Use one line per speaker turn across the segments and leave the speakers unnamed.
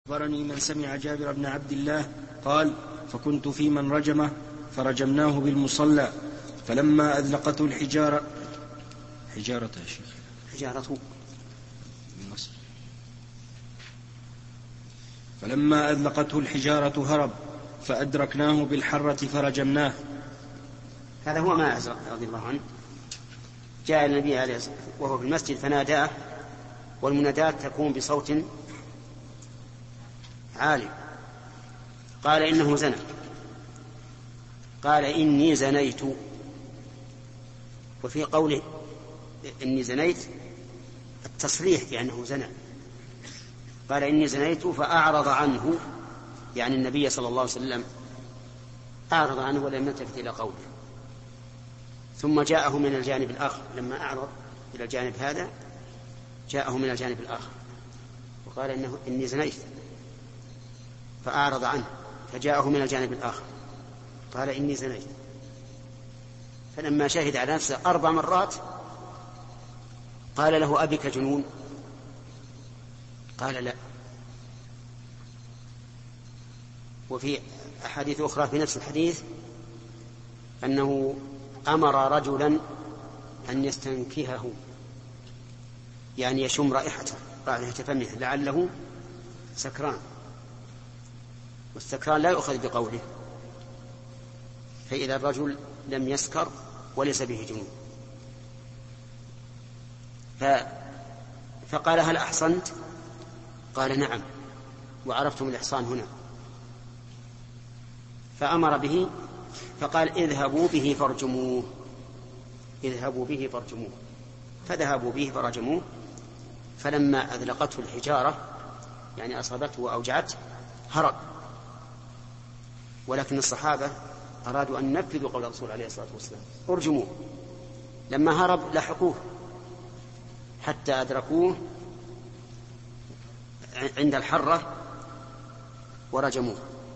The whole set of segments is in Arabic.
أخبرني من سمع جابر بن عبد الله قال: فكنت في من رجمه فرجمناه بالمصلى فلما أذلقته الحجارة يا شيخ
حجارته
بالنصر. فلما أذلقته الحجارة هرب فأدركناه بالحرة فرجمناه.
هذا هو ماعز رضي الله عنه، جاء النبي عليه الصلاة والسلام وهو في المسجد فناداه، والمنادات تكون بصوت عالي. قال: إنه زنى. قال: إني زنيت. وفي قوله إني زنيت التصريح بأنه زنى. قال: إني زنيت فأعرض عنه، يعني النبي صلى الله عليه وسلم أعرض عنه ولم يلتفت إلى قوله، ثم جاءه من الجانب الآخر. لما أعرض إلى الجانب هذا جاءه من الجانب الآخر وقال: إني زنيت، فأعرض عنه، فجاءه من الجانب الآخر قال: إني زنيت. فلما شهد على نفسه 4 مرات قال له: أبك جنون؟ قال: لا. وفي أحاديث أخرى في نفس الحديث أنه أمر رجلا أن يستنكهه، يعني يشم رائحته فمه لعله سكران، والسكران لا يؤخذ بقوله، فإذا الرجل لم يسكر وليس به جنون. فقال: هل أحصنت؟ قال: نعم، وعرفتم الإحصان هنا. فأمر به فقال: اذهبوا به فارجموه. اذهبوا به فارجموه. فذهبوا به فرجموه. فلما أذلقته الحجارة، يعني أصابته وأوجعته، هرب. ولكن الصحابة أرادوا أن ينفذوا قول الرسول عليه الصلاة والسلام: ارجموه. لما هرب لحقوه حتى أدركوه عند الحرة ورجموه.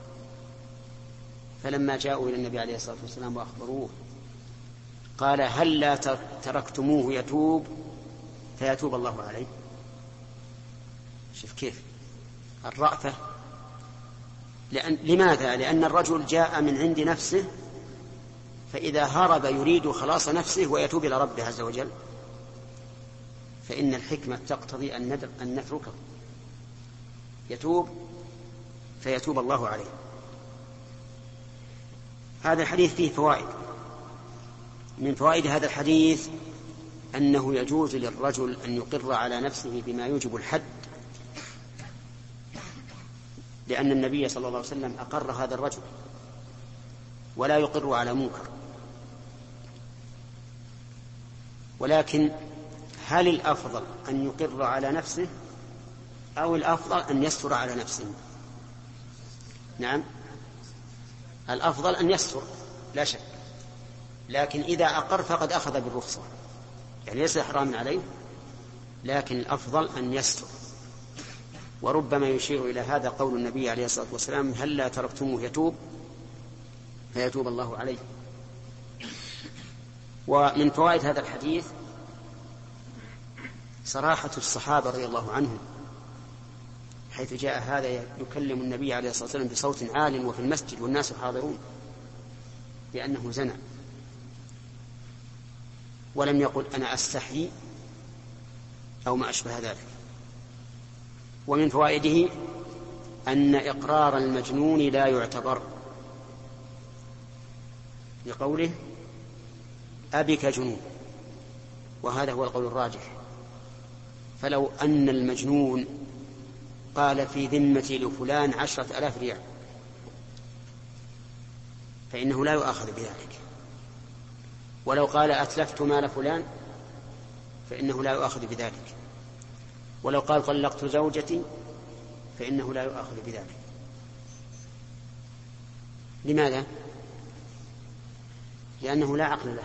فلما جاءوا إلى النبي عليه الصلاة والسلام وأخبروه قال: هل لا تركتموه يتوب فيتوب الله عليه؟ شوف كيف الرأفة. لماذا؟ لأن الرجل جاء من عند نفسه، فإذا هرب يريد خلاص نفسه ويتوب إلى ربه عز وجل، فإن الحكمة تقتضي أن نتركه يتوب فيتوب الله عليه. هذا الحديث فيه فوائد. من فوائد هذا الحديث أنه يجوز للرجل أن يقر على نفسه بما يوجب الحد، لأن النبي صلى الله عليه وسلم أقر هذا الرجل ولا يقر على منكر. ولكن هل الأفضل أن يقر على نفسه أو الأفضل أن يستر على نفسه؟ نعم، الأفضل أن يستر لا شك، لكن إذا أقر فقد أخذ بالرخصة، يعني ليس حراما عليه، لكن الأفضل أن يستر. وربما يشير إلى هذا قول النبي عليه الصلاة والسلام: هل لا تركتموه يتوب فيتوب الله عليه. ومن فوائد هذا الحديث صراحة الصحابة رضي الله عنهم، حيث جاء هذا يكلم النبي عليه الصلاة والسلام بصوت عال وفي المسجد والناس حاضرون بأنه زنى، ولم يقل أنا أستحيي أو ما أشبه ذلك. ومن فوائده أن إقرار المجنون لا يعتبر، لقوله: أبك جنون، وهذا هو القول الراجح. فلو أن المجنون قال في ذمتي لفلان 10,000 ريال فإنه لا يؤاخذ بذلك، ولو قال أتلفت مال فلان فإنه لا يؤاخذ بذلك، ولو قال طلقت زوجتي فإنه لا يؤاخذ بذلك. لماذا؟ لأنه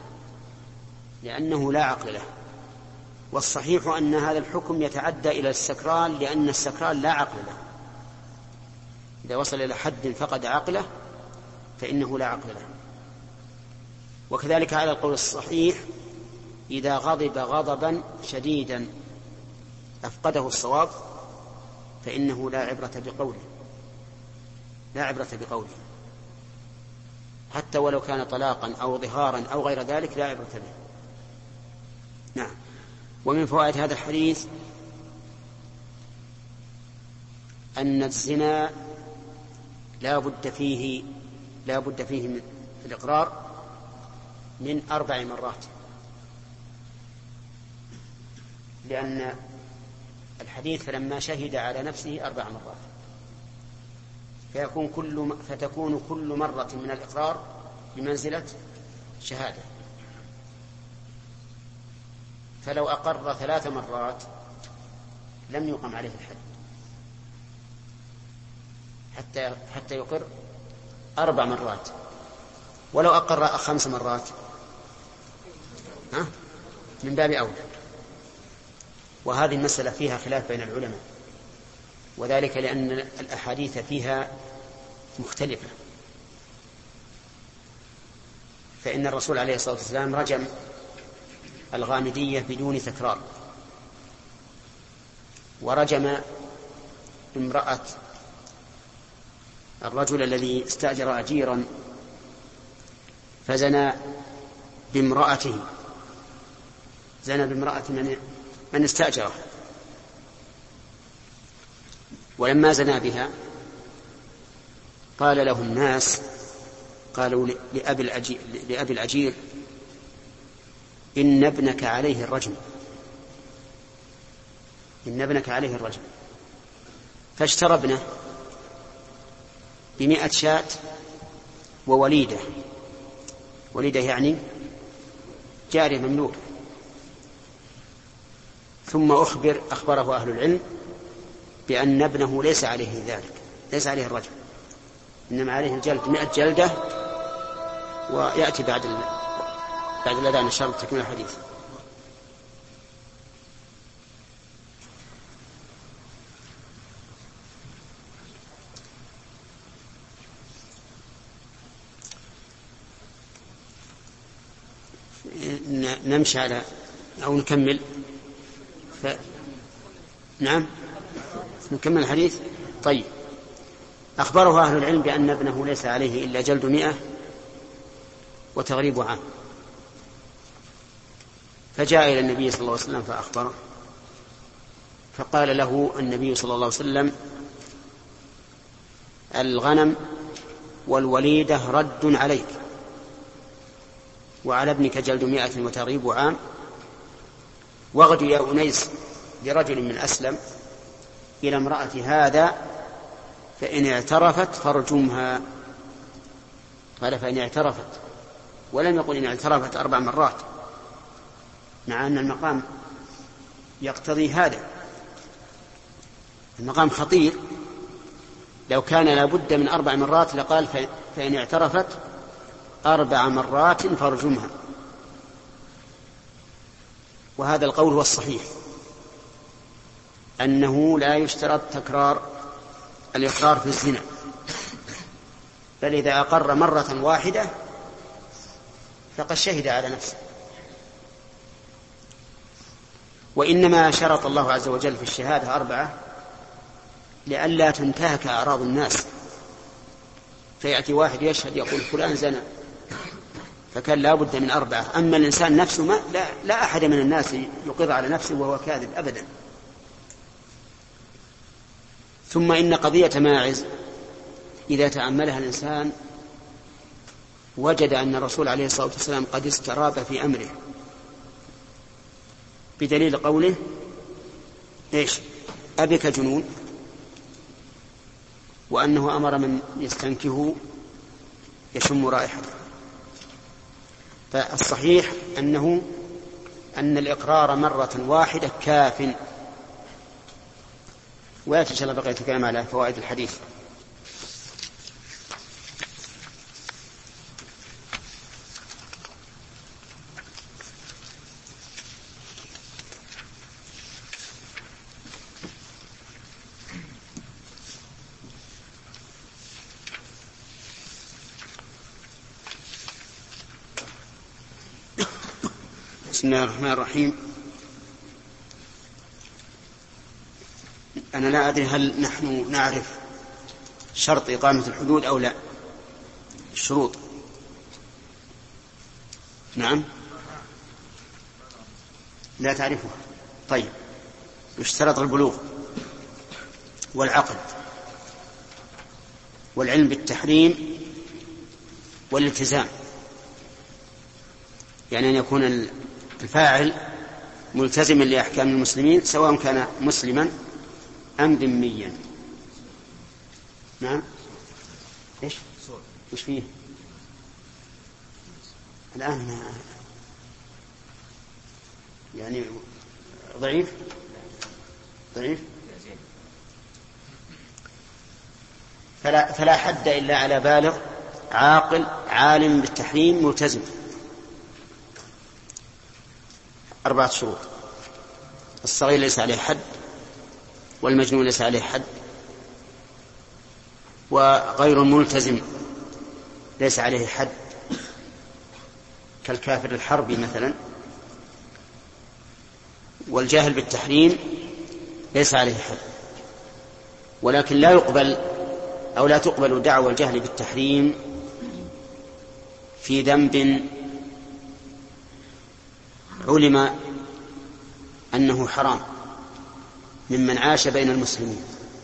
لا عقل له. والصحيح أن هذا الحكم يتعدى إلى السكران، لأن السكران لا عقل له. إذا وصل إلى حد فقد عقله فإنه لا عقل له. وكذلك على القول الصحيح إذا غضب غضبا شديدا أفقده الصواب فإنه لا عبرة بقوله، لا عبرة بقوله، حتى ولو كان طلاقا أو ظهارا أو غير ذلك لا عبرة به. نعم. ومن فوائد هذا الحديث أن الزنا لا بد فيه من الإقرار من 4 مرات، لأن الحديث فلما شهد على نفسه 4 مرات فتكون كل مرة من الإقرار بمنزلة شهادة. فلو أقر 3 مرات لم يقم عليه الحد حتى يقر 4 مرات. ولو أقر 5 مرات من باب أولى. وهذه المسألة فيها خلاف بين العلماء، وذلك لأن الأحاديث فيها مختلفة. فإن الرسول عليه الصلاة والسلام رجم الغامدية بدون تكرار، ورجم امرأة الرجل الذي استأجر أجيرا فزنى بامرأته، زنى بامرأة من استأجره، ولما زنى بها قال له الناس، قالوا لأبي الأجير إن ابنك عليه الرجم، إن ابنك عليه الرجم. فاشترى ابنه ب100 شاة ووليدة، وليدة يعني جارية مملوكة. ثم أخبره أهل العلم بأن ابنه ليس عليه ذلك، ليس عليه الرجم، إنما عليه الجلد 100 جلدة. ويأتي بعد الأذان إن شاء الله تكمل الحديث. نمشي على أو نكمل نعم نكمل الحديث. طيب. أخبره أهل العلم بأن ابنه ليس عليه إلا جلد 100 وتغريب عام. فجاء إلى النبي صلى الله عليه وسلم فأخبره، فقال له النبي صلى الله عليه وسلم الغنم والوليدة رد عليك، وعلى ابنك جلد 100 وتغريب عام. واغد يا أنيس لرجل من أسلم إلى امرأة هذا فإن اعترفت فارجمها. قال فإن اعترفت، ولم يقل إن اعترفت 4 مرات، مع أن المقام يقتضي هذا. المقام خطير، لو كان لابد من 4 مرات لقال فإن اعترفت 4 مرات فارجمها. وهذا القول هو الصحيح، أنه لا يشترط تكرار الإقرار في الزنا، بل إذا أقر مرة واحدة فقد شهد على نفسه. وإنما شرط الله عز وجل في الشهادة 4 لئلا تنتهك أعراض الناس، فيأتي واحد يشهد يقول فلان زنا، فكان لا بد من 4. أما الإنسان نفسه لا أحد من الناس يقر على نفسه وهو كاذب أبدا. ثم إن قضية ماعز إذا تأملها الإنسان وجد أن الرسول عليه الصلاة والسلام قد استراب في أمره، بدليل قوله إيش أبك جنون، وأنه أمر من يستنكه يشم رائحته. فالصحيح أن الإقرار مرة واحدة كاف. ويأتي إن شاء الله بقية الكلام على فوائد الحديث. بسم الله الرحمن الرحيم. أنا لا أدري هل نحن نعرف شرط إقامة الحدود أو لا. الشروط نعم لا تعرفها. طيب يشترط البلوغ والعقل والعلم بالتحريم والالتزام، يعني أن يكون الفاعل ملتزما لأحكام المسلمين سواء كان مسلما أم ذميا. نعم إيش فيه الآن يعني ضعيف فلا حد إلا على بالغ عاقل عالم بالتحريم ملتزم. 4 شروط: الصغير ليس عليه حد، والمجنون ليس عليه حد، وغير الملتزم ليس عليه حد كالكافر الحربي مثلا، والجاهل بالتحريم ليس عليه حد. ولكن لا يقبل أو لا تقبل دعوى الجهل بالتحريم في ذنب علم أنه حرام ممن عاش بين المسلمين.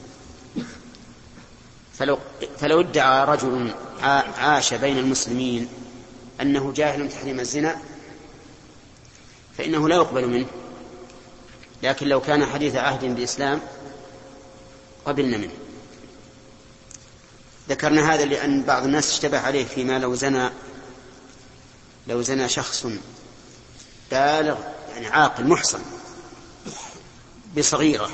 فلو ادعى رجل عاش بين المسلمين أنه جاهل تحريم الزنا فإنه لا يقبل منه، لكن لو كان حديث عهد بالإسلام قبلنا منه. ذكرنا هذا لأن بعض الناس اشتبه عليه فيما لو زنى شخص بالغ يعني عاقل محصن بصغيرة،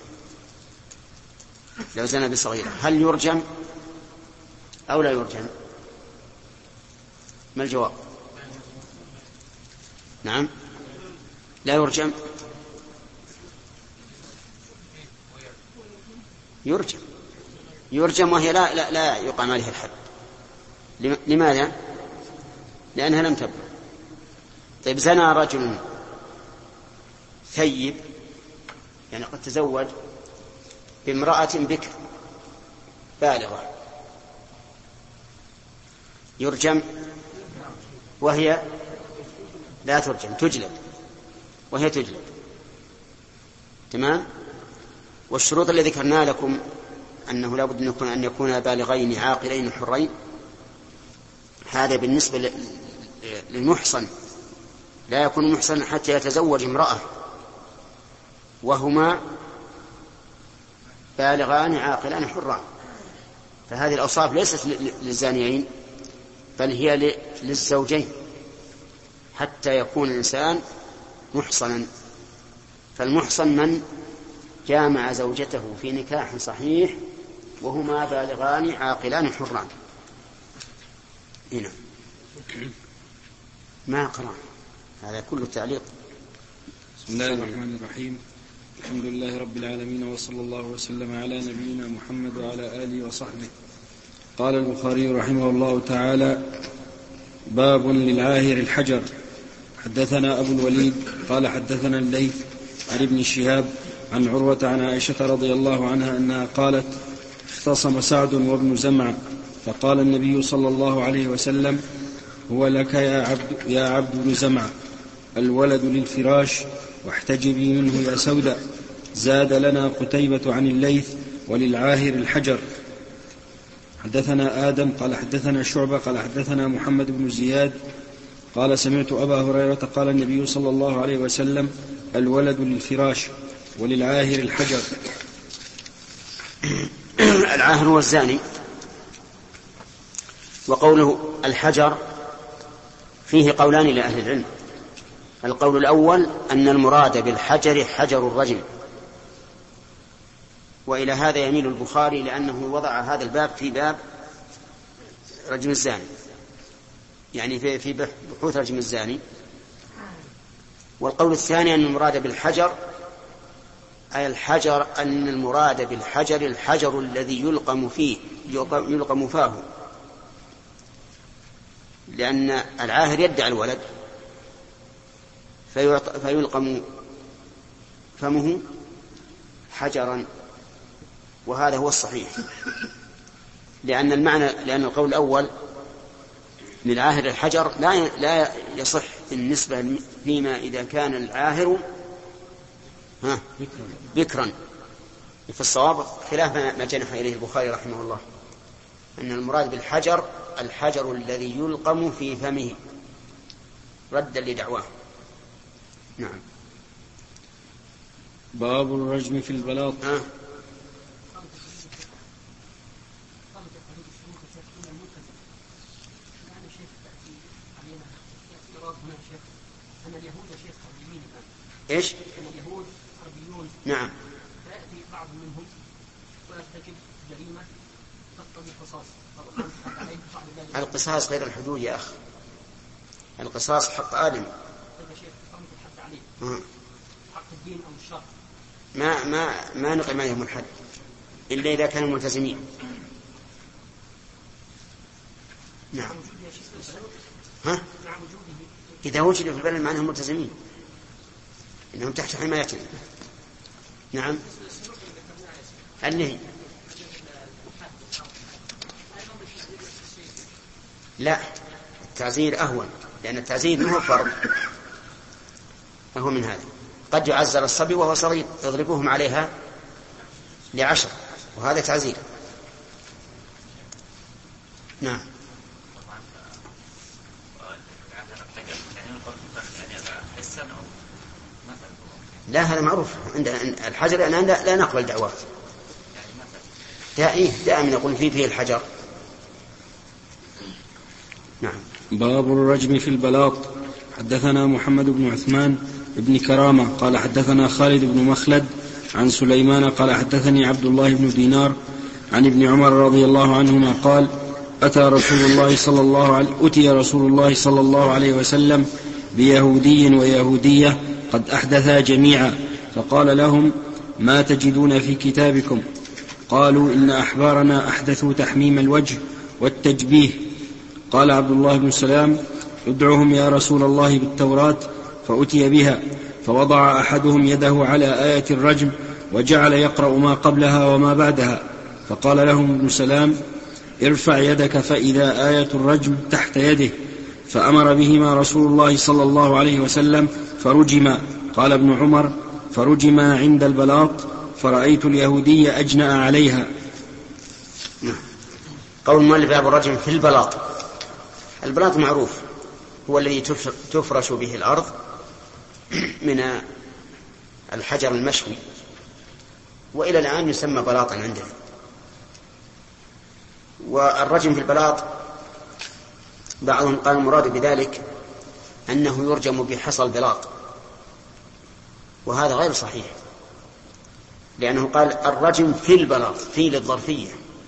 لو زنى بصغيرة هل يرجم أو لا يرجم؟ ما الجواب؟ نعم لا يرجم. يرجم وهي لا يقام عليها الحد. لماذا؟ لأنها لم تبلغ. طيب زنى رجل ثيب يعني قد تزوج بامرأة بكر بالغة، يرجم وهي لا ترجم، تجلد وهي تجلد. تمام. والشروط اللي ذكرنا لكم أنه لا بد أن يكون بالغين عاقلين حرين، هذا بالنسبة للمحصن، لا يكون محصن حتى يتزوج امرأة وهما بالغان عاقلان حران. فهذه الأوصاف ليست للزانيين بل هي للزوجين حتى يكون الإنسان محصنا. فالمحصن من جامع زوجته في نكاح صحيح وهما بالغان عاقلان حران. هنا ما قرأ هذا كله تعليق.
بسم الله الرحمن الرحيم. الحمد لله رب العالمين، وصلى الله وسلم على نبينا محمد وعلى آله وصحبه. قال البخاري رحمه الله تعالى: باب للعاهر الحجر. حدثنا أبو الوليد قال حدثنا الليث عن ابن شهاب عن عروة عن عائشة رضي الله عنها أنها قالت: اختصم سعد وابن زمعة فقال النبي صلى الله عليه وسلم: هو لك يا عبد بن زمعة، الولد للفراش واحتجبي منه يا سودة. زاد لنا قتيبة عن الليث: وللعاهر الحجر. حدثنا آدم قال حدثنا شعبة قال حدثنا محمد بن زياد قال: سمعت أبا هريرة قال النبي صلى الله عليه وسلم: الولد للفراش وللعاهر الحجر.
العاهر هو الزاني. وقوله الحجر فيه قولان لأهل العلم. القول الأول أن المراد بالحجر حجر الرجم، وإلى هذا يميل البخاري لأنه وضع هذا الباب في باب رجم الزاني، يعني في بحوث رجم الزاني. والقول الثاني أن المراد بالحجر أي الحجر، أن المراد بالحجر الحجر الذي يلقم فاه، لأن العاهر يدعي الولد فيلقم فمه حجرا وهذا هو الصحيح، لأن القول الأول للعاهر الحجر لا يصح بالنسبة فيما إذا كان العاهر بكرا. في الصواب خلاف ما جنح إليه البخاري رحمه الله، أن المراد بالحجر الحجر الذي يلقم في فمه ردا لدعواه. نعم.
باب الرجم في البلاط.
إيش؟
اليهود حربيون.
نعم.
فيأتي بعض منهم ويرتكب جريمة تقتضي القصاص.
القصاص غير الحدود يا أخ، القصاص حق آدم.
حق الدين أو الشرع.
ما نقم عليهم الحد إلا إذا كانوا ملتزمين. نعم. إذا وجدوا في البلد معناهم ملتزمين، إنهم تحت حمايتنا. نعم. النهي لا، التعزير أهون، لأن التعزير منه فرض أهون من هذا. قد يعزر الصبي وهو صغير يضربوهم عليها ل10، وهذا تعزير. نعم. لا، هذا معروف عند الحجر، أنا لا نقبل دعوات دائما يقول فيه الحجر. نعم.
باب الرجم في البلاط. حدثنا محمد بن عثمان بن كرامة قال حدثنا خالد بن مخلد عن سليمان قال حدثني عبد الله بن دينار عن ابن عمر رضي الله عنهما قال أتي رسول الله صلى الله عليه وسلم بيهودي ويهودية قد أحدثا جميعا، فقال لهم ما تجدون في كتابكم؟ قالوا إن أحبارنا أحدثوا تحميم الوجه والتجبيه. قال عبد الله بن سلام ادعوهم يا رسول الله بالتوراة، فأتي بها، فوضع أحدهم يده على آية الرجم وجعل يقرأ ما قبلها وما بعدها، فقال لهم ابن سلام ارفع يدك فإذا آية الرجم تحت يده، فأمر بهما رسول الله صلى الله عليه وسلم فرجما. قال ابن عمر فرجما عند البلاط، فرأيت اليهودية أجنأ عليها.
قول المؤلف باب الرجم في البلاط. البلاط معروف، هو الذي تفرش به الأرض من الحجر المشوي، وإلى الآن يسمى بلاطا عندنا. والرجم في البلاط بعضهم قال المراد بذلك أنه يرجم بحصى البلاط، وهذا غير صحيح، لأنه قال الرجم في البلاط، في للظرفية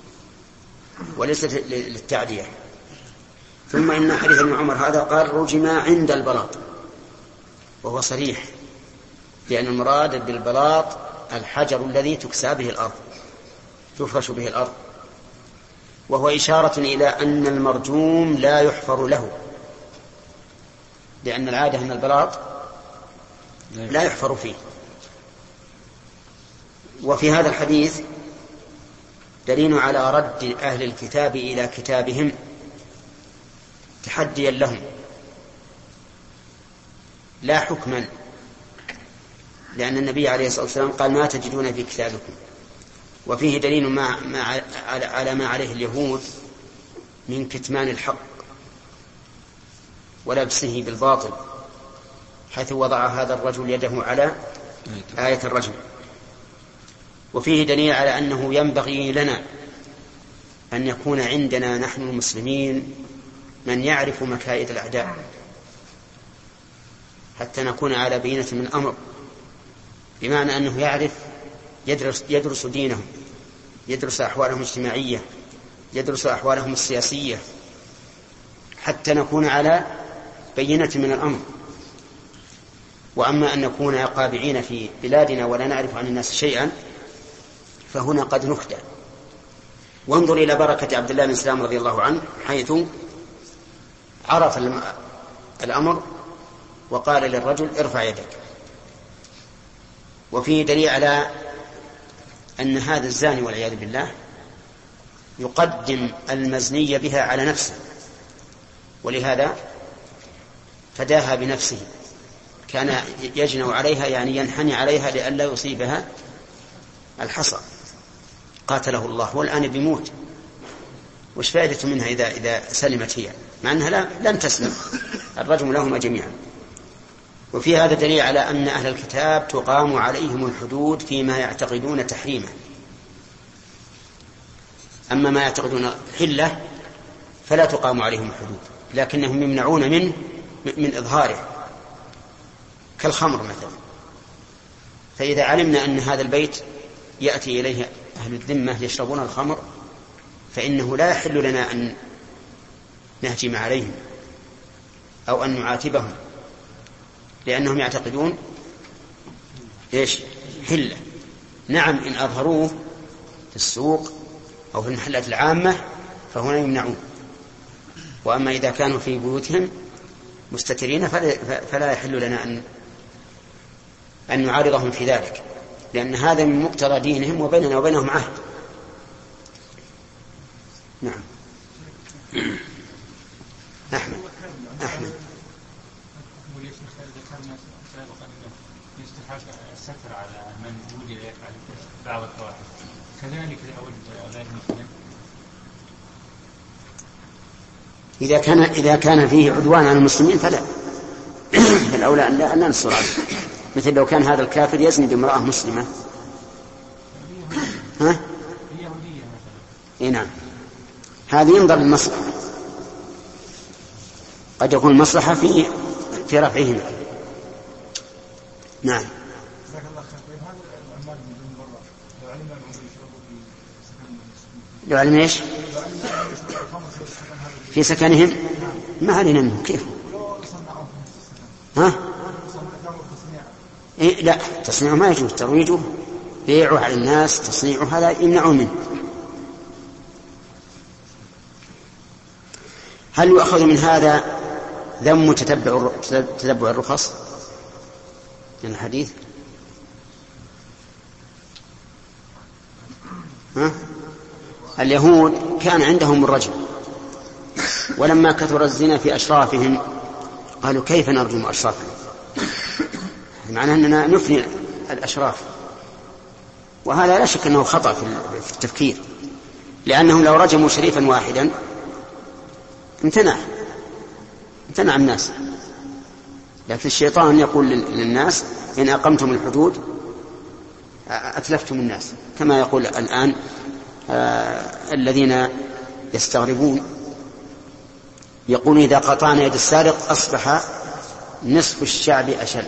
وليست للتعدية. ثم إن حديث ابن عمر هذا قال رجما عند البلاط، وهو صريح، لأن المراد بالبلاط الحجر الذي تكسى به الأرض، تفرش به الأرض، وهو إشارة إلى أن المرجوم لا يحفر له، لأن العادة أن البلاط لا يحفر فيه. وفي هذا الحديث دليل على رد أهل الكتاب إلى كتابهم تحديا لهم لا حكما، لأن النبي عليه الصلاة والسلام قال ما تجدون في كتابكم. وفيه دليل على ما عليه اليهود من كتمان الحق ولبسه بالباطل، حيث وضع هذا الرجل يده على آية الرجم. وفيه دليل على أنه ينبغي لنا أن يكون عندنا نحن المسلمين من يعرف مكائد الأعداء، حتى نكون على بينة من الأمر، بمعنى أنه يعرف يدرس دينهم، يدرس أحوالهم الاجتماعية، يدرس أحوالهم السياسية، حتى نكون على بينة من الأمر. وأما أن نكون قابعين في بلادنا ولا نعرف عن الناس شيئا فهنا قد نخدع. وانظر إلى بركة عبد الله بن سلام رضي الله عنه، حيث عرف الأمر وقال للرجل ارفع يدك. وفيه دليل على أن هذا الزاني والعياذ بالله يقدم المزني بها على نفسه، ولهذا فداها بنفسه، كان يجنو عليها يعني ينحني عليها لئلا يصيبها الحصى، قاتله الله، والآن بيموت. وش فائدة منها إذا سلمت هي، مع أنها لم تسلم، الرجم لهما جميعا. وفي هذا دليل على أن أهل الكتاب تقام عليهم الحدود فيما يعتقدون تحريمه، أما ما يعتقدون حلة فلا تقام عليهم الحدود، لكنهم يمنعون منه من إظهاره، كالخمر مثلا. فإذا علمنا أن هذا البيت يأتي إليه أهل الذمة يشربون الخمر، فإنه لا يحل لنا أن نهجم عليهم أو أن نعاتبهم، لأنهم يعتقدون إيش؟ حلة. نعم، إن أظهروه في السوق أو في المحلات العامة فهنا يمنعون، وأما إذا كانوا في بيوتهم مستترين فلا يحل لنا أن نعارضهم في ذلك، لأن هذا من مقتضى دينهم، وبيننا وبينهم عهد. نعم. أحمد
الستر على من وجد يفعل بعض الفواحش، كذلك لأول غير مسلم
إذا كان فيه عدوان على المسلمين فلا فالأولى أن لا ننصر عليه. مثل لو كان هذا الكافر يزني بامرأة مسلمة، ها؟ إيه نعم، هذه ينظر للمصلحة، قد يكون المصلحة في رفعهما. نعم. لو علم ايش في سكنهم ما علينا منه، كيف؟ ها؟ إيه لا، تصنيعه ما يجوز، ترويجه بيعه على الناس، تصنيعه هذا يمنعون منه. هل يؤخذ من هذا ذم تتبع الرخص من الحديث؟ ها؟ اليهود كان عندهم الرجم، ولما كثر الزنا في أشرافهم قالوا كيف نرجم أشرافهم، معناه أننا نفني الأشراف، وهذا لا شك أنه خطأ في التفكير، لأنهم لو رجموا شريفا واحدا امتنع الناس، لكن الشيطان يقول للناس إن أقمتم الحدود أتلفتم الناس، كما يقول الآن الذين يستغربون يقول إذا قطعنا يد السارق أصبح نصف الشعب أشل.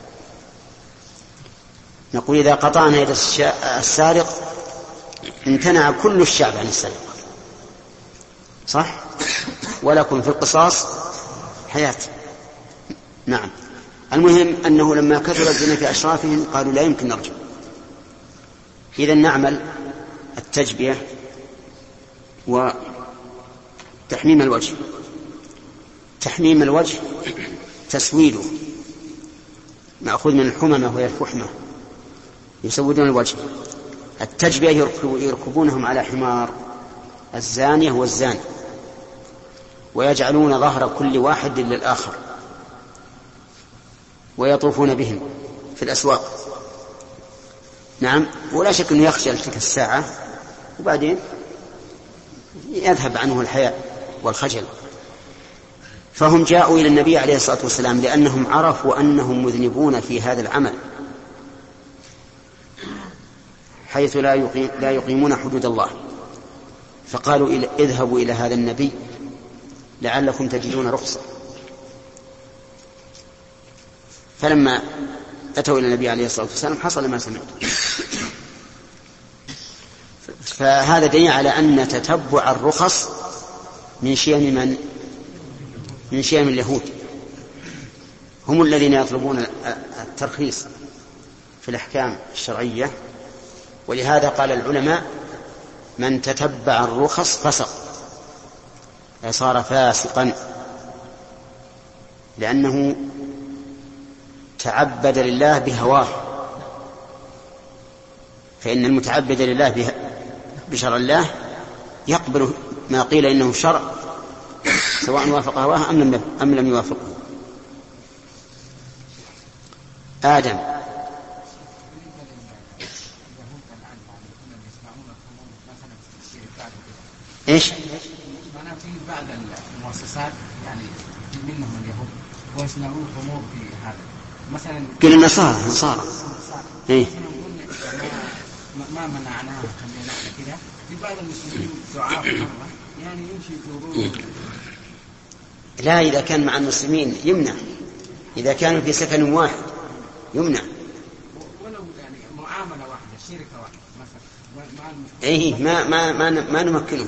نقول إذا قطعنا يد السارق امتنع كل الشعب عن السرقة، صح؟ ولكم في القصاص حياة. نعم. المهم أنه لما كثر الزنا في أشرافهم قالوا لا يمكن نرجع، إذن نعمل التجبية وتحميم الوجه. تحميم الوجه تسويده مأخوذ من الحممة وهي الفحمة، يسودون الوجه. التجبية يركبونهم على حمار الزانية والزاني، ويجعلون ظهر كل واحد للآخر، ويطوفون بهم في الأسواق. نعم. ولا شك أنه يخجل تلك الساعة، وبعدين يذهب عنه الحياء والخجل. فهم جاءوا إلى النبي عليه الصلاة والسلام لأنهم عرفوا أنهم مذنبون في هذا العمل، حيث لا يقيمون حدود الله، فقالوا اذهبوا إلى هذا النبي لعلكم تجدون رخصة. فلما أتوا إلى النبي عليه الصلاة والسلام حصل ما سمعت. فهذا دليل على أن تتبع الرخص من شيم من شيم اليهود، هم الذين يطلبون الترخيص في الأحكام الشرعية. ولهذا قال العلماء من تتبع الرخص فسق، صار فاسقا، لأنه تعبد لله بهواه، فإن المتعبد لله بشرع الله يقبل ما قيل إنه شرع سواء وافق هواه أم لم يوافقه. آدم. إيش؟
معناه في بعض المؤسسات يعني منهم اليهود ويصنعون أمور في هذا مثلا
قل النصارى إيه؟
ما منعناها خلينا كذا في بعض المسلمين دعاء يعني يمشي يطلبون.
لا، إذا كان مع المسلمين يمنع، إذا كانوا في سكن واحد يمنع.
ولو يعني معاملة واحدة شركة واحدة مثلا
إيه ما نمكنه.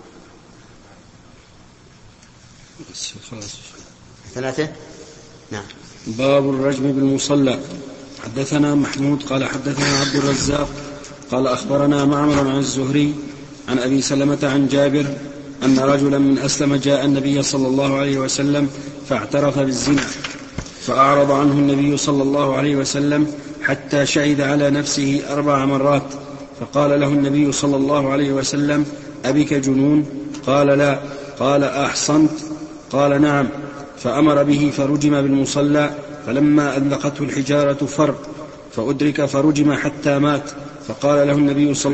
خلاص
3. نعم.
باب الرجم بالمصلى. حدثنا محمود قال حدثنا عبد الرزاق قال أخبرنا معمر عن الزهري عن أبي سلمة عن جابر أن رجلا من أسلم جاء النبي صلى الله عليه وسلم فاعترف بالزنا فأعرض عنه النبي صلى الله عليه وسلم حتى شهد على نفسه 4 مرات فقال له النبي صلى الله عليه وسلم أبك جنون؟ قال لا. قال أحصنت؟ قال نعم. فأمر به فرجم بالمصلى فلما أذلقته الحجارة فر فأدرك فرجم حتى مات فقال له النبي صلى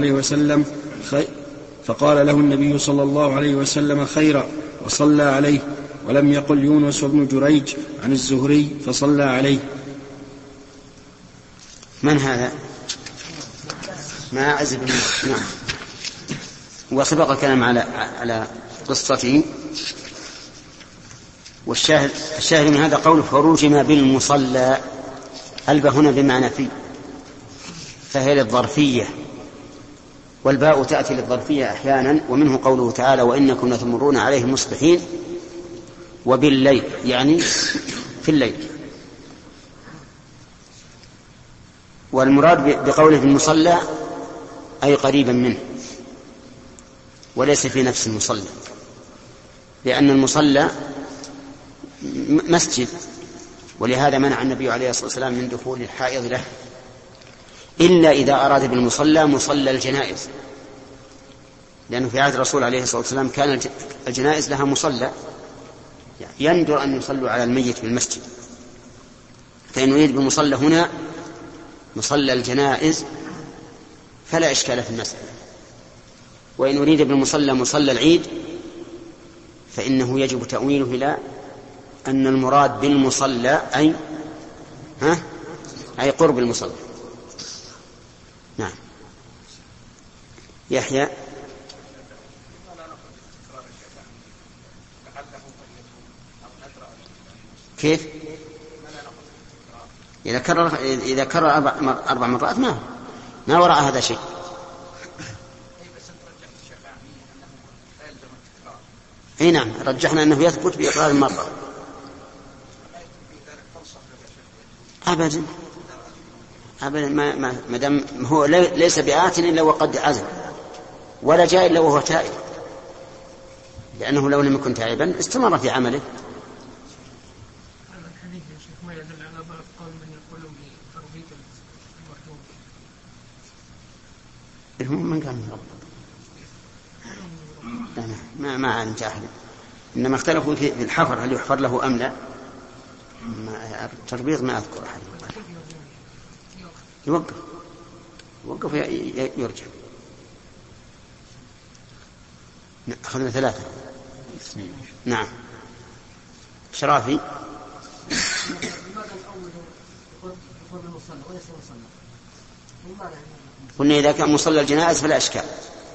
الله عليه وسلم خيرا وصلى عليه ولم يقل يونس بن جريج عن الزهري فصلى عليه.
من هذا؟ ماعز بن نعم. وسبق الكلام على قصته. والشاهد من هذا قوله فرجم بالمصلى. الباء هنا بمعنى في، فهي للظرفية، والباء تأتي للظرفية أحيانا. ومنه قوله تعالى وإنكم لتمرون عليهم مصبحين وبالليل، يعني في الليل. والمراد بقوله في المصلى أي قريبا منه وليس في نفس المصلى، لأن المصلى مسجد، ولهذا منع النبي عليه الصلاة والسلام من دخول الحائض له إلا إذا أراد بالمصلى مصلى الجنائز، لأنه في عهد الرسول عليه الصلاة والسلام كان الجنائز لها مصلى يندر أن يصلوا على الميت بالمسجد. فإن يريد بالمصلى هنا مصلى الجنائز فلا إشكال في المسألة، وإن أريد بالمصلى مصلى العيد فإنه يجب تأويله إلى أن المراد بالمصلى أي قرب المصلى. نعم. يحيى. كيف؟ إذا كرر 4 مرات ما وراء هذا شيء. اي نعم، رجحنا انه يثبت باقرار المرة. ابدا ما دام هو ليس بآت الا وقد عزم، ولا جاء الا وهو تائب، لانه لو لم يكن تائبا استمر في عمله.
هذا الحديث يا شيخ ما يدل على ضعف قول من يقول بتربية المرحوم.
من قال ما علمت أحد، إنما اختلفوا في الحفر هل يحفر له أم لا. التربيط ما أذكر أحد. يوقف يرجع. أخذنا 3. نعم. شرافي.
لماذا الأول يقول المصلى وليس مصلى؟
قلنا إذا كان مصلى الجنائز فلا إشكال،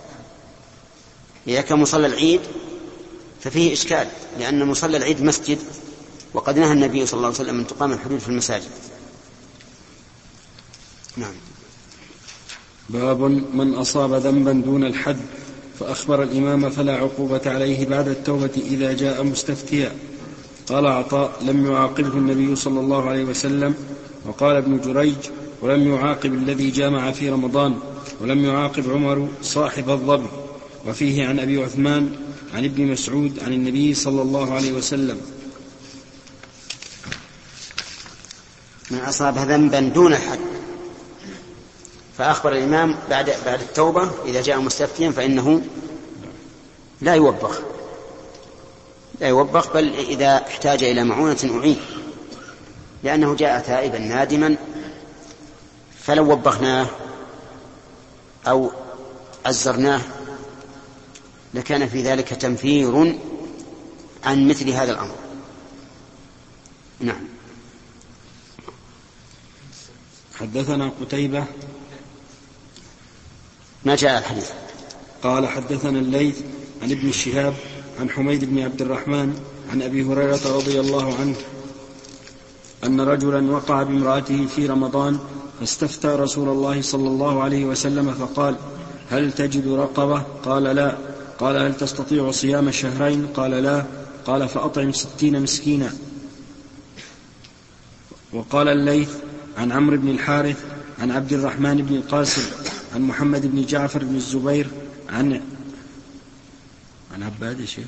إذا كان مصلى العيد ففيه إشكال، لأن مصلى العيد مسجد، وقد نهى النبي صلى الله عليه وسلم أن تقام الحدود في المساجد. نعم.
باب من أصاب ذنبا دون الحد فأخبر الإمام فلا عقوبة عليه بعد التوبة إذا جاء مستفتيا. قال عطاء لم يعاقبه النبي صلى الله عليه وسلم. وقال ابن جريج ولم يعاقب الذي جامع في رمضان، ولم يعاقب عمر صاحب الظبي. وفيه عن أبي عثمان عن ابن مسعود عن النبي صلى الله عليه وسلم.
من أصاب ذنبا دون الحد فأخبر الإمام بعد التوبة إذا جاء مستفتيا فإنه لا يوبخ بل إذا احتاج إلى معونة أعين، لأنه جاء تائبا نادما، فلو وبخناه أو عزرناه لكان في ذلك تنفير عن مثل هذا الأمر. نعم.
حدثنا قتيبة
ما جاء الحديث.
قال حدثنا الليث عن ابن الشهاب عن حميد بن عبد الرحمن عن أبي هريرة رضي الله عنه أن رجلا وقع بامرأته في رمضان فاستفتى رسول الله صلى الله عليه وسلم فقال: هل تجد رقبة؟ قال: لا. قال: هل تستطيع صيام شهرين؟ قال: لا. قال: فأطعم 60 مسكينا. وقال الليث عن عمرو بن الحارث عن عبد الرحمن بن القاسم عن محمد بن جعفر بن الزبير عن عباد يا شيخ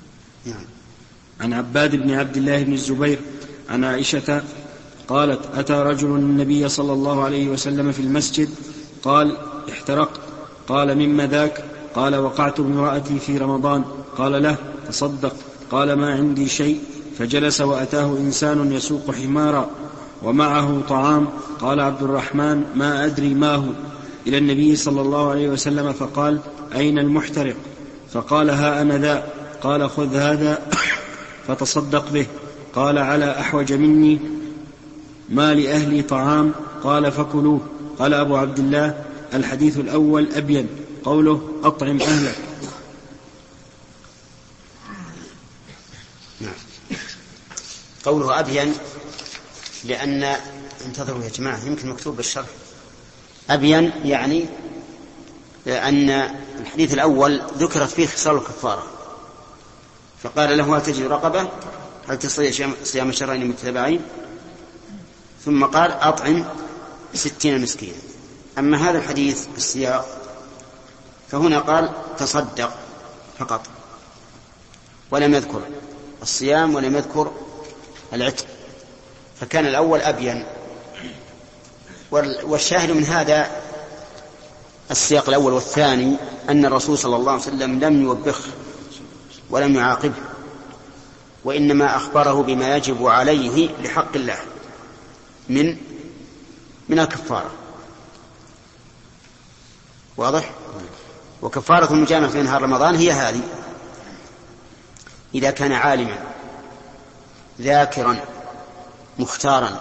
عن عباد بن عبد الله بن الزبير عن عائشة قالت: أتى رجل النبي صلى الله عليه وسلم في المسجد قال: احترقت. قال: مما ذاك؟ قال: وقعت بامرأتي في رمضان. قال له: تصدق. قال: ما عندي شيء. فجلس وأتاه إنسان يسوق حمارا ومعه طعام. قال عبد الرحمن: ما أدري ما هو، إلى النبي صلى الله عليه وسلم فقال: أين المحترق؟ فقال: ها أنا ذا. قال: خذ هذا فتصدق به. قال: على أحوج مني، ما لأهلي طعام. قال: فكلوه. قال أبو عبد الله: الحديث الأول أبين، قوله أطعم أهلك.
قوله أبين لأن انتظروا يا جماعة يمكن مكتوب بالشرح. أبين يعني أن الحديث الأول ذكرت فيه خصال الكفارة، فقال له: هل تجد رقبة؟ هل تستطيع صيام شهرين متتابعين؟ ثم قال: أطعم 60 مسكينا. أما هذا الحديث السياق فهنا قال: تصدق فقط، ولم يذكر الصيام ولم يذكر العتق، فكان الأول أبين. والشاهد من هذا السياق الأول والثاني أن الرسول صلى الله عليه وسلم لم يوبخه ولم يعاقبه، وإنما أخبره بما يجب عليه لحق الله من الكفارة. واضح؟ وكفارة المجامعة في نهار رمضان هي هذه: إذا كان عالما ذاكرا مختارا،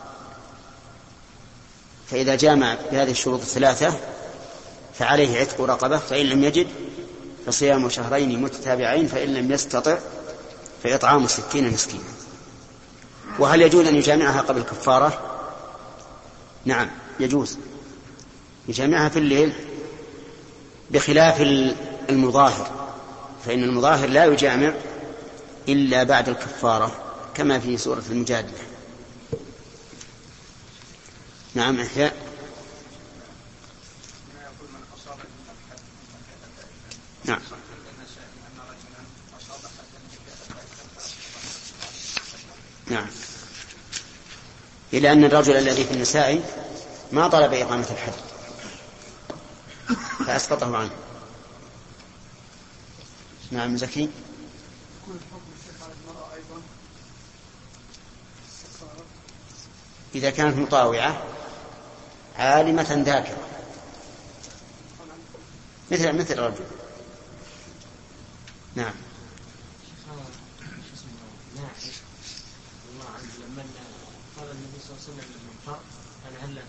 فإذا جامع بهذه الشروط الثلاثة فعليه عتق رقبة، فإن لم يجد فصيام شهرين متتابعين، فإن لم يستطع فإطعام 60 مسكينا. وهل يجوز أن يجامعها قبل الكفارة؟ نعم يجوز، يجامعها في الليل، بخلاف المظاهر، فإن المظاهر لا يجامع إلا بعد الكفارة كما في سورة المجادلة. نعم إحياء. نعم. نعم. إلى أن الرجل الذي في النساء ما طلب إقامة الحد فأسقطه عنه. نعم زكي. إذا كانت مطاوعة عالمة ذاكرة مثل الرجل. نعم.
قال النبي صلى الله عليه وسلم لمن قال: أنا هلا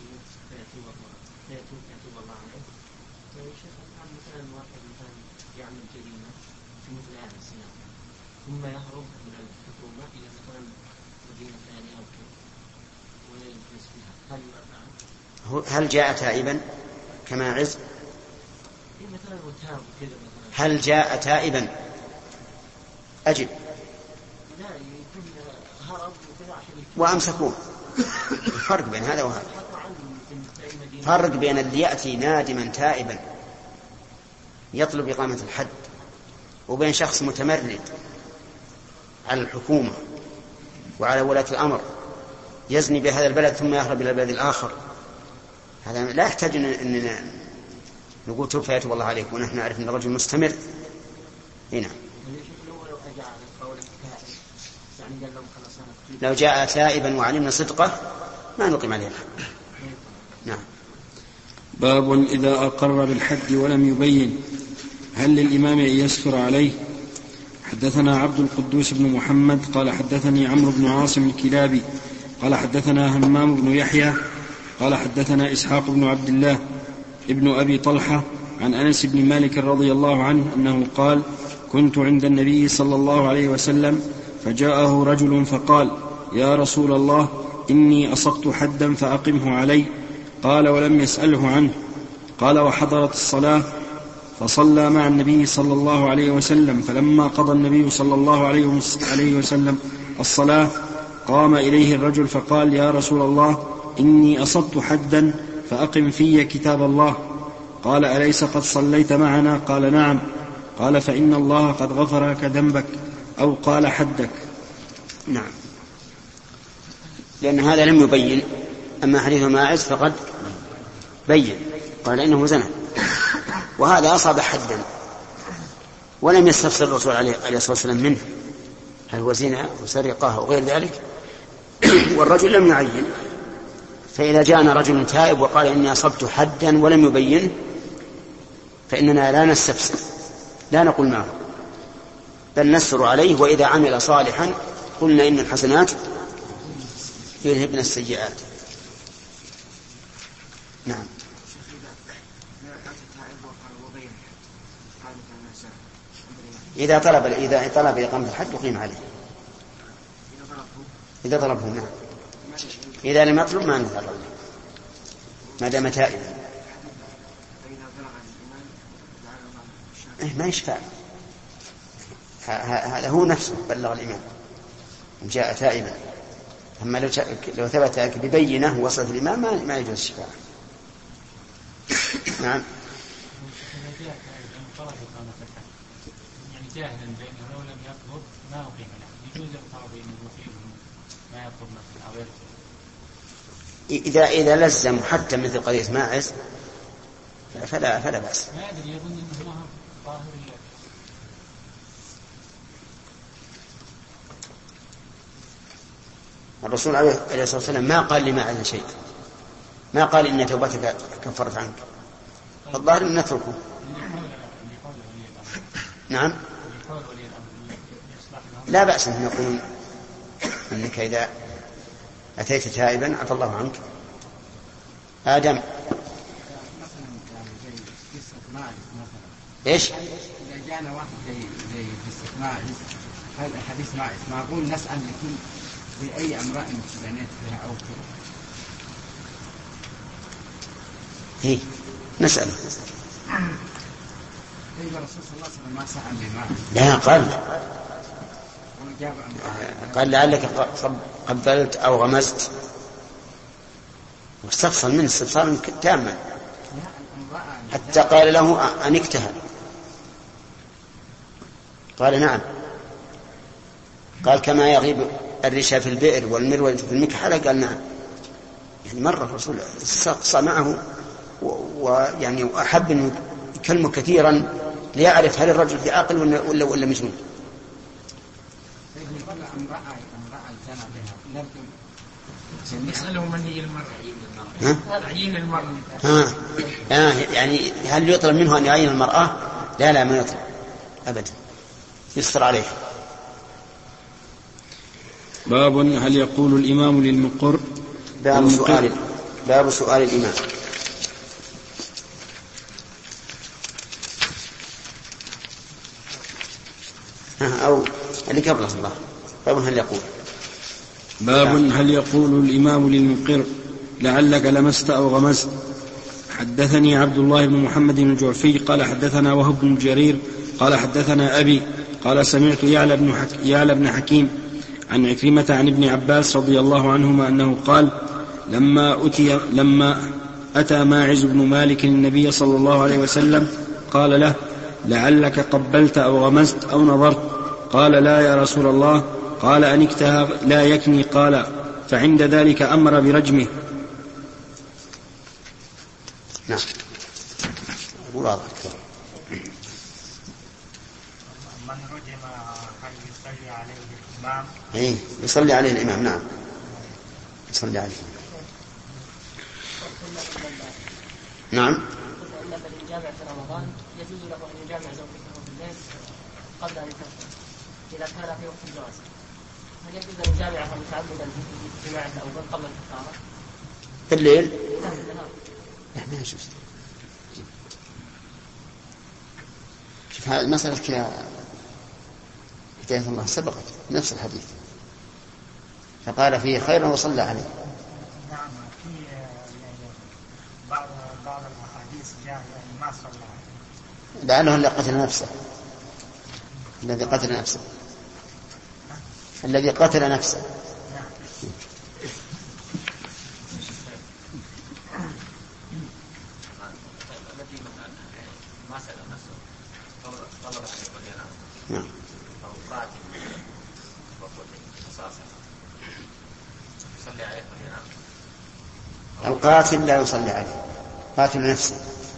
فيتوب الله عليه. يعني شيخ مثلا واحد مثلا يعمل جريمة في مثل هذا السياق ثم يهرب من الحكومة إلى مثلا مدينة ثانية أو كذا ويجلس فيها،
هل جاء تائبا كما عز؟
مثلا وتاب كذا مثلا.
هل جاء تائبا؟ أجب.
لا يكون هرب
وأمسكوه. فرق بين هذا وهذا، فرق بين اللي يأتي نادما تائبا يطلب إقامة الحد، وبين شخص متمرد على الحكومة وعلى ولاة الأمر يزني بهذا البلد ثم يهرب إلى البلد الآخر. هذا لا يحتاج أننا نقول توفى يتوب الله عليك ونحن نعرف أن الرجل مستمر. هنا لو جاء تائبا وعلمنا صدقه ما نقيم عليه الحد. نعم.
باب إذا أقر بالحد ولم يبين هل للإمام أن يسفر عليه؟ حدثنا عبد القدوس بن محمد قال حدثني عمرو بن عاصم الكلابي قال حدثنا همام بن يحيى قال حدثنا إسحاق بن عبد الله ابن أبي طلحة عن أنس بن مالك رضي الله عنه أنه قال: كنت عند النبي صلى الله عليه وسلم فجاءه رجل فقال: يا رسول الله إني أصبت حدا فأقمه علي. قال ولم يسأله عنه. قال وحضرت الصلاة فصلى مع النبي صلى الله عليه وسلم، فلما قضى النبي صلى الله عليه وسلم الصلاة قام إليه الرجل فقال: يا رسول الله إني أصبت حدا فأقم في كتاب الله. قال: أليس قد صليت معنا؟ قال: نعم. قال: فإن الله قد غفر لك ذنبك، أو قال حدك.
نعم. لأن هذا لم يبين. أما حديث ماعز فقد بين، قال إنه زنى، وهذا أصاب حدا ولم يستفسر الرسول عليه الصلاة والسلام منه هل هو زنا وسرقة وغير ذلك، والرجل لم يعين. فإذا جاءنا رجل تائب وقال إني أصبت حدا ولم يبين فإننا لا نستفسر، لا نقول معه، بل نسر عليه، وإذا عمل صالحا قلنا إن الحسنات يذهبن السيئات. نعم. إذا طلب إقامة الحد يقيم عليه، إذا طلبه. نعم. إذا لم يطلب ما نفعل ما دام تائبا. ما يشفع، هذا هو نفسه بلغ الإمام إن جاء تائبا. أما لو ثبت ببينه وصلت الإمام ما يجوز الشفاعة. نعم.
يعني جاهلا بأنه لو لم يطلب ما أقيم له، يجوز الطلب بأنه ما يطلب مثلا أو يرفض.
إذا لزم حتى مثل قضية ماعز فلا بأس.
ما أدري، يظن أنه ما هو ظاهر.
الرسول عليه الصلاة والسلام ما قال لماعز شيء، ما قال إن توبتك كفرت عنك، فالظاهر أن نتركه. نعم. لا بأس أن نقول أنك إذا أتيت تائبا عفى الله عنك. آدم. إيش؟
إذا جاءنا واحد زي قصة ماعز، هذا حديث ماعز، معقول نسأل لكل بأي امرأة بنات فيها أو كذا؟
إيه نسأل.
الرسول صلى الله عليه وسلم ما سأل لماعز.
لا قال لعلك قبلت أو غمزت، واستفصل منه استفصالا تاما حتى قال له أن اكتهل. قال نعم. قال كما يغيب الرشا في البئر والمروة في المكحلة، قال نعم. يعني مرة الرسول استقصى معه ويعني أحب أن يكلمه كثيرا ليعرف هل الرجل في عاقل ولا مجنون.
يسأله من هي المرأة؟ عين المرأة.
يعني هل يطلب منه أن يعين المرأة؟ لا ما يطلب أبدا، يسر عليه.
باب هل يقول الإمام للمقر؟
باب سؤال الإمام. أو اللي قبله الله. باب
هل يقول الإمام للمقر لعلك لمست أو غمزت؟ حدثني عبد الله بن محمد الجعفي قال حدثنا وهب بن جرير قال حدثنا أبي قال سمعت يعلى بن حكيم عن عكرمة عن ابن عباس رضي الله عنهما أنه قال لما أتى ماعز بن مالك النبي صلى الله عليه وسلم قال له لعلك قبلت أو غمزت أو نظرت؟ قال لا يا رسول الله. قال أنكتها لا يكني؟ قال فعند ذلك أمر برجمه.
نعم. واضح.
من رجم هل يصلي عليه الإمام؟
إيه يصلي عليه الإمام. نعم يصلي عليه. نعم.
إن الذي يجامع في رمضان يجوز له أن يجامع زوجته في الليل قبل أن تفطر إذا كان في وقت الجواز. هل يجوز أن يجامعها متعمدا في جماعة الأول قبل الكفارة؟
في الليل؟
لا في النهار.
لا ما يجوز. شوف هذه مسألة يا هداية الله سبقت نفس الحديث فقال فيه خيرا وصلى عليه.
نعم في بعض الأحاديث جاء ما صلى عليه
لعله اللي قتل نفسه الذي قتل نفسه الذي قتل نفسه. نعم. القاتل لا يصلي عليه قاتل نفسه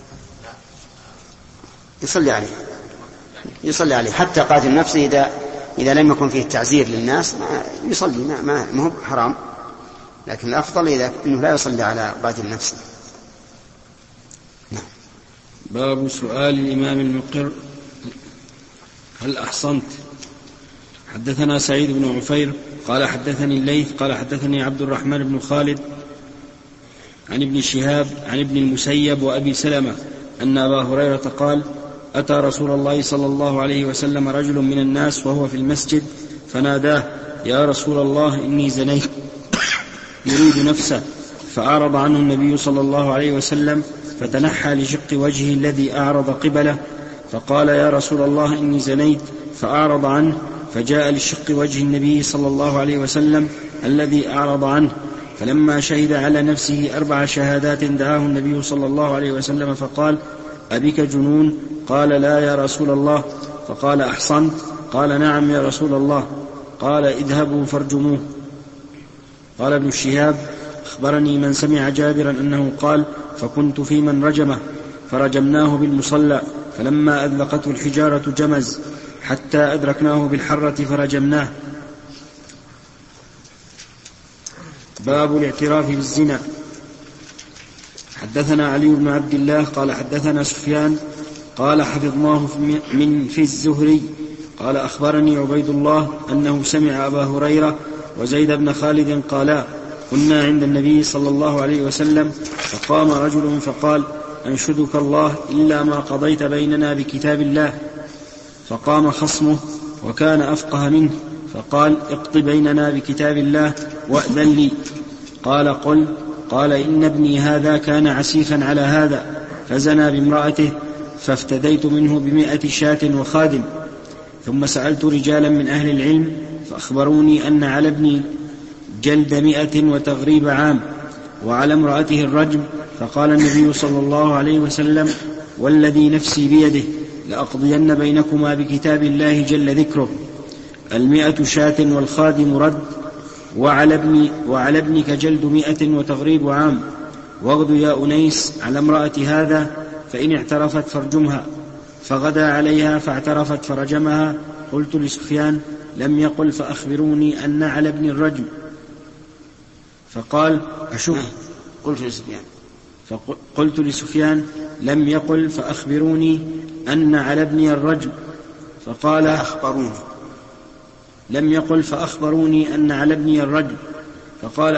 يصلي عليه حتى قاتل نفسه إذا لم يكن فيه تعزير للناس يصلي ما هو حرام لكن الأفضل إنه لا يصلي على قاتل نفسه. نعم.
باب سؤال الإمام المقر هل أحصنت. حدثنا سعيد بن عفير قال حدثني الليث قال حدثني عبد الرحمن بن خالد عن ابن شهاب عن ابن المسيب وأبي سلمة أن أبا هريرة قال أتى رسول الله صلى الله عليه وسلم رجل من الناس وهو في المسجد فناداه يا رسول الله إني زنيت يريد نفسه فأعرض عنه النبي صلى الله عليه وسلم فتنحى لشق وجهه الذي أعرض قبله فقال يا رسول الله إني زنيت فأعرض عنه فجاء لشق وجه النبي صلى الله عليه وسلم الذي أعرض عنه فلما شهد على نفسه 4 شهادات دعاه النبي صلى الله عليه وسلم فقال أبك جنون؟ قال لا يا رسول الله. فقال أحصنت؟ قال نعم يا رسول الله. قال اذهبوا فارجموه. قال ابن شهاب أخبرني من سمع جابرا أنه قال فكنت في من رجمه فرجمناه بالمصلى فلما أذلقته الحجارة جمز حتى أدركناه بالحرة فرجمناه. باب الاعتراف بالزنا. حدثنا علي بن عبد الله قال حدثنا سفيان قال حفظناه في الزهري قال أخبرني عبيد الله أنه سمع أبا هريرة وزيد بن خالد قالا كنا عند النبي صلى الله عليه وسلم فقام رجل فقال أنشدك الله إلا ما قضيت بيننا بكتاب الله. فقام خصمه وكان أفقه منه فقال اقض بيننا بكتاب الله وأذن لي. قال قل. قال إن ابني هذا كان عسيفا على هذا فزنى بامرأته فافتديت منه 100 شاة وخادم. ثم سألت رجالا من أهل العلم فأخبروني أن على ابني جلد 100 وتغريب عام وعلى امرأته الرجم. فقال النبي صلى الله عليه وسلم والذي نفسي بيده لأقضين بينكما بكتاب الله جل ذكره 100 شاة والخادم رد وعلى ابنك جلد 100 وتغريب عام واغد يا أنيس على امرأة هذا فإن اعترفت فارجمها. فغدا عليها فاعترفت فرجمها. قلت لسفيان لم يقل فأخبروني أن على ابن الرجم. فقال أشك. قلت لسفيان لم يقل فأخبروني أن على ابني الرجم. فقال أخبروني لم يقل فأخبروني أن على ابني الرجم. فقال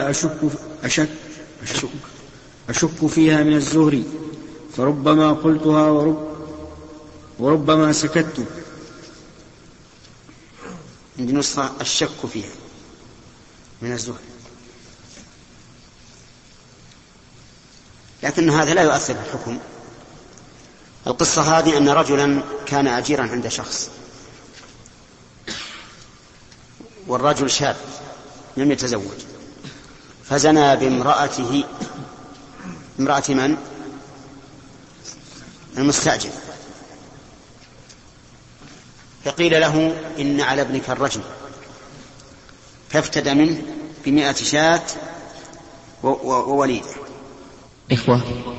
أشك فيها من الزهري فربما قلتها وربما سكت.
عندي نسخة الشك فيها من الزهري لكن هذا لا يؤثر في الحكم. القصة هذه أن رجلا كان أجيرا عند شخص والرجل شاب لم يتزوج فزنى بامرأته امرأة من؟ المستأجر. فقيل له إن على ابنك الرجم فافتدى منه ب100 شاة ووليدة.
إخوة